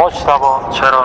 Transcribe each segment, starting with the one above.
مجتبی چرا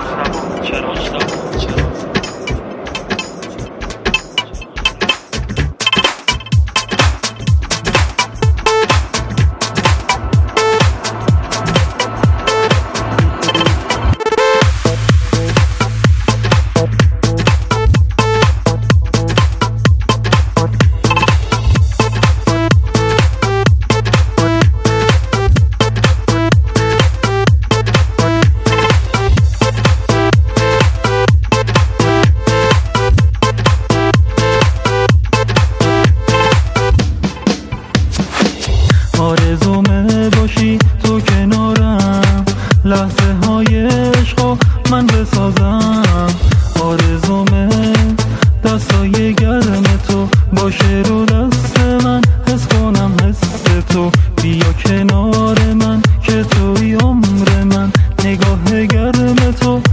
آرزومه باشی تو کنارم، لحظه های عشقو من بسازم. آرزومه دستای گرم تو باشه رو دست من، حس کنم حس تو. بیا کنار من که توی عمر من، نگاه گرم تو